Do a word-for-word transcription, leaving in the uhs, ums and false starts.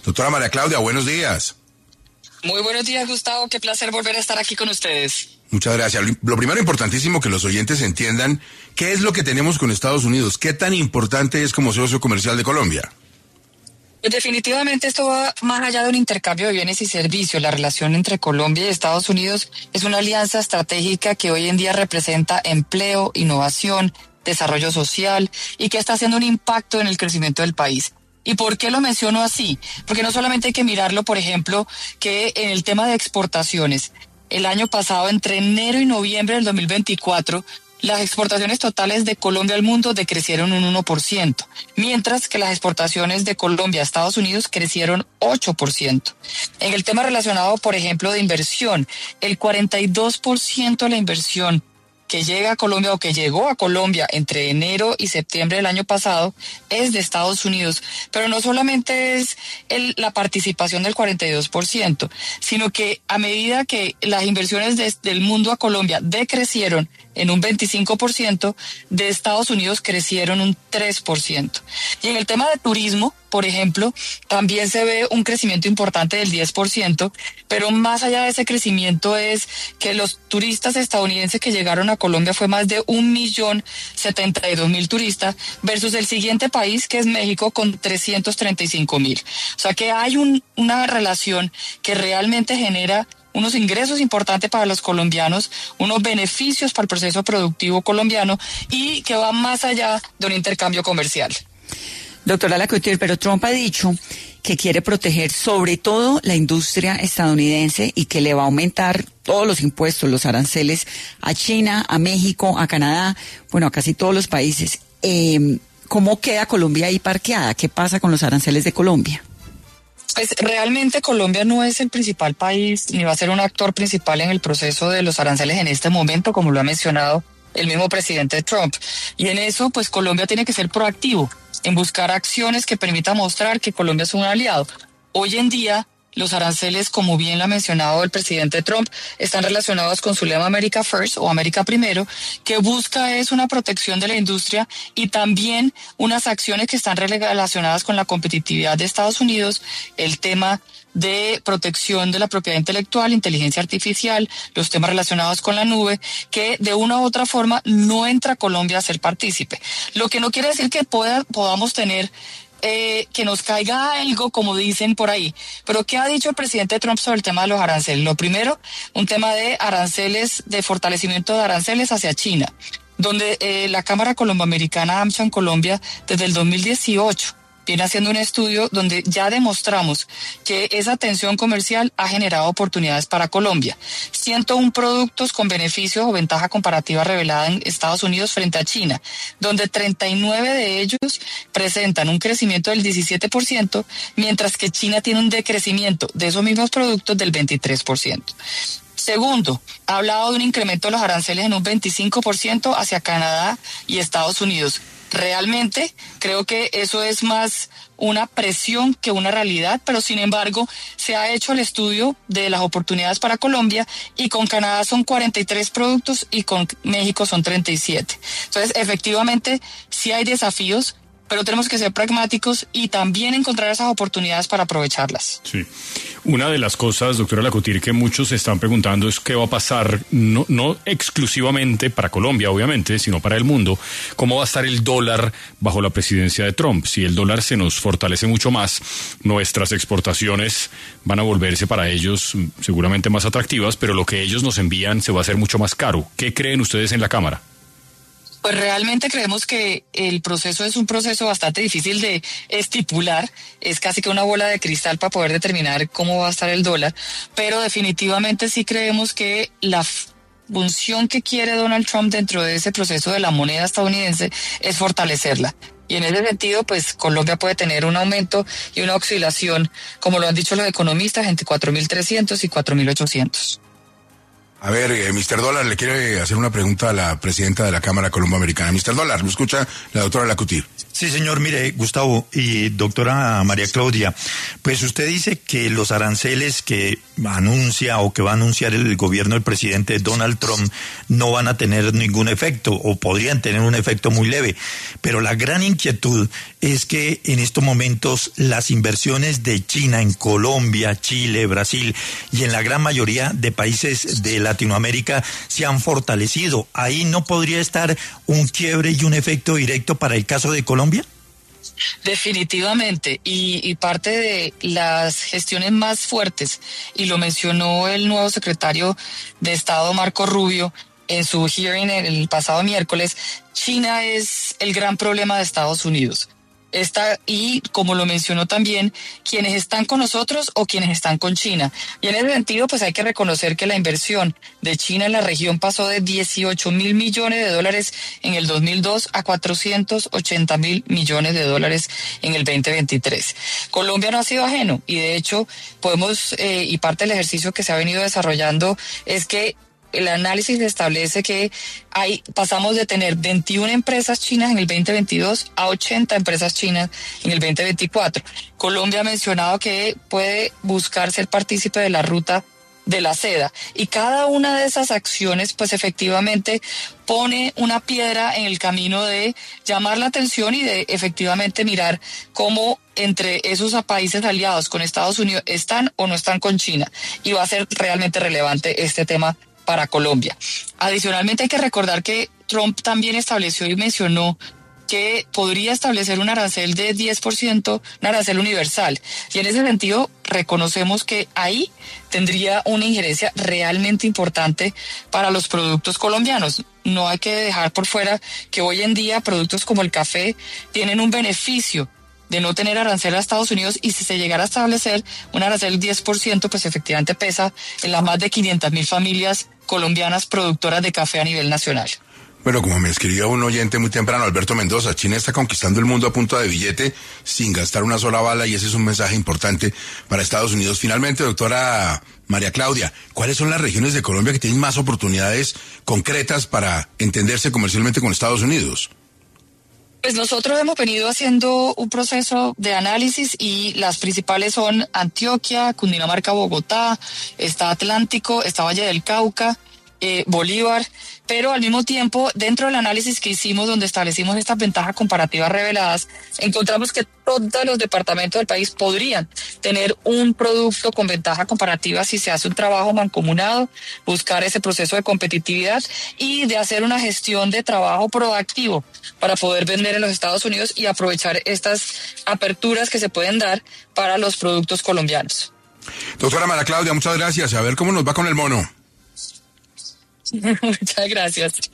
Doctora María Claudia, buenos días. Muy buenos días, Gustavo. Qué placer volver a estar aquí con ustedes. Muchas gracias. Lo primero, importantísimo que los oyentes entiendan qué es lo que tenemos con Estados Unidos, qué tan importante es como socio comercial de Colombia. Pues definitivamente esto va más allá de un intercambio de bienes y servicios. La relación entre Colombia y Estados Unidos es una alianza estratégica que hoy en día representa empleo, innovación, desarrollo social y que está haciendo un impacto en el crecimiento del país. ¿Y por qué lo menciono así? Porque no solamente hay que mirarlo, por ejemplo, que en el tema de exportaciones, el año pasado, entre enero y noviembre del dos mil veinticuatro, las exportaciones totales de Colombia al mundo decrecieron un uno por ciento, mientras que las exportaciones de Colombia a Estados Unidos crecieron ocho por ciento. En el tema relacionado, por ejemplo, de inversión, el cuarenta y dos por ciento de la inversión que llega a Colombia o que llegó a Colombia entre enero y septiembre del año pasado es de Estados Unidos. Pero no solamente es el, la participación del cuarenta y dos por ciento, sino que a medida que las inversiones de, del mundo a Colombia decrecieron en un veinticinco por ciento, de Estados Unidos crecieron un tres por ciento. Y en el tema de turismo, por ejemplo, también se ve un crecimiento importante del diez por ciento, pero más allá de ese crecimiento es que los turistas estadounidenses que llegaron a Colombia fue más de un millón setenta y dos mil turistas versus el siguiente país que es México con trescientos treinta y cinco mil. O sea que hay un, una relación que realmente genera unos ingresos importantes para los colombianos, unos beneficios para el proceso productivo colombiano y que va más allá de un intercambio comercial. Doctora Lacouture, pero Trump ha dicho que quiere proteger sobre todo la industria estadounidense y que le va a aumentar todos los impuestos, los aranceles a China, a México, a Canadá, bueno, a casi todos los países. Eh, ¿Cómo queda Colombia ahí parqueada? ¿Qué pasa con los aranceles de Colombia? Pues realmente Colombia no es el principal país ni va a ser un actor principal en el proceso de los aranceles en este momento, como lo ha mencionado el mismo presidente Trump. Y en eso, pues Colombia tiene que ser proactivo en buscar acciones que permitan mostrar que Colombia es un aliado. Hoy en día, los aranceles, como bien lo ha mencionado el presidente Trump, están relacionados con su lema America First o América Primero, que busca es una protección de la industria y también unas acciones que están relacionadas con la competitividad de Estados Unidos, el tema de protección de la propiedad intelectual, inteligencia artificial, los temas relacionados con la nube, que de una u otra forma no entra Colombia a ser partícipe. Lo que no quiere decir que pueda, podamos tener Eh, que nos caiga algo, como dicen por ahí. Pero ¿qué ha dicho el presidente Trump sobre el tema de los aranceles? Lo primero, un tema de aranceles, de fortalecimiento de aranceles hacia China, donde eh, la Cámara Colomboamericana AmCham Colombia desde el dos mil dieciocho viene haciendo un estudio donde ya demostramos que esa tensión comercial ha generado oportunidades para Colombia. ciento uno productos con beneficios o ventaja comparativa revelada en Estados Unidos frente a China, donde treinta y nueve de ellos presentan un crecimiento del diecisiete por ciento, mientras que China tiene un decrecimiento de esos mismos productos del veintitrés por ciento. Segundo, ha hablado de un incremento de los aranceles en un veinticinco por ciento hacia Canadá y Estados Unidos. Realmente creo que eso es más una presión que una realidad, pero sin embargo se ha hecho el estudio de las oportunidades para Colombia y con Canadá son cuarenta y tres productos y con México son treinta y siete. Entonces, efectivamente, sí hay desafíos, pero tenemos que ser pragmáticos y también encontrar esas oportunidades para aprovecharlas. Sí. Una de las cosas, doctora Lacouture, que muchos se están preguntando es qué va a pasar, no, no exclusivamente para Colombia, obviamente, sino para el mundo. ¿Cómo va a estar el dólar bajo la presidencia de Trump? Si el dólar se nos fortalece mucho más, nuestras exportaciones van a volverse para ellos seguramente más atractivas, pero lo que ellos nos envían se va a hacer mucho más caro. ¿Qué creen ustedes en la Cámara? Pues realmente creemos que el proceso es un proceso bastante difícil de estipular, es casi que una bola de cristal para poder determinar cómo va a estar el dólar, pero definitivamente sí creemos que la función que quiere Donald Trump dentro de ese proceso de la moneda estadounidense es fortalecerla. Y en ese sentido, pues Colombia puede tener un aumento y una oscilación, como lo han dicho los economistas, entre cuatro mil trescientos y cuatro mil ochocientos. A ver, eh, mister Dólar le quiere hacer una pregunta a la presidenta de la Cámara Colomboamericana. mister Dólar, ¿lo escucha la doctora Lacouture? Sí, señor. Mire, Gustavo y doctora María Claudia, pues usted dice que los aranceles que anuncia o que va a anunciar el gobierno del presidente Donald Trump no van a tener ningún efecto o podrían tener un efecto muy leve. Pero la gran inquietud es que en estos momentos las inversiones de China en Colombia, Chile, Brasil y en la gran mayoría de países de Latinoamérica se han fortalecido. ¿Ahí no podría estar un quiebre y un efecto directo para el caso de Colombia? Definitivamente, y, y parte de las gestiones más fuertes, y lo mencionó el nuevo secretario de Estado Marco Rubio en su hearing el pasado miércoles, China es el gran problema de Estados Unidos. Está, y como lo mencionó también, quienes están con nosotros o quienes están con China. Y en ese sentido, pues hay que reconocer que la inversión de China en la región pasó de dieciocho mil millones de dólares en el dos mil dos a cuatrocientos ochenta mil millones de dólares en el veinte veintitrés. Colombia no ha sido ajeno y de hecho podemos, eh, y parte del ejercicio que se ha venido desarrollando es que el análisis establece que hay, pasamos de tener veintiuna empresas chinas en el veinte veintidós a ochenta empresas chinas en el veinte veinticuatro. Colombia ha mencionado que puede buscar ser partícipe de la ruta de la seda y cada una de esas acciones pues efectivamente pone una piedra en el camino de llamar la atención y de efectivamente mirar cómo entre esos países aliados con Estados Unidos están o no están con China, y va a ser realmente relevante este tema para Colombia. Adicionalmente hay que recordar que Trump también estableció y mencionó que podría establecer un arancel de diez por ciento, un arancel universal. Y en ese sentido reconocemos que ahí tendría una injerencia realmente importante para los productos colombianos. No hay que dejar por fuera que hoy en día productos como el café tienen un beneficio de no tener arancel a Estados Unidos, y si se llegara a establecer un arancel del diez por ciento, pues efectivamente pesa en las más de quinientas mil familias colombianas productoras de café a nivel nacional. Bueno, como me escribió un oyente muy temprano, Alberto Mendoza, China está conquistando el mundo a punta de billete sin gastar una sola bala, y ese es un mensaje importante para Estados Unidos. Finalmente, doctora María Claudia, ¿cuáles son las regiones de Colombia que tienen más oportunidades concretas para entenderse comercialmente con Estados Unidos? Pues nosotros hemos venido haciendo un proceso de análisis y las principales son Antioquia, Cundinamarca, Bogotá, está Atlántico, está Valle del Cauca, eh, Bolívar, pero al mismo tiempo, dentro del análisis que hicimos, donde establecimos estas ventajas comparativas reveladas, encontramos que todos los departamentos del país podrían tener un producto con ventaja comparativa si se hace un trabajo mancomunado, buscar ese proceso de competitividad y de hacer una gestión de trabajo proactivo para poder vender en los Estados Unidos y aprovechar estas aperturas que se pueden dar para los productos colombianos. Doctora María Claudia, muchas gracias. A ver cómo nos va con el mono. Muchas gracias.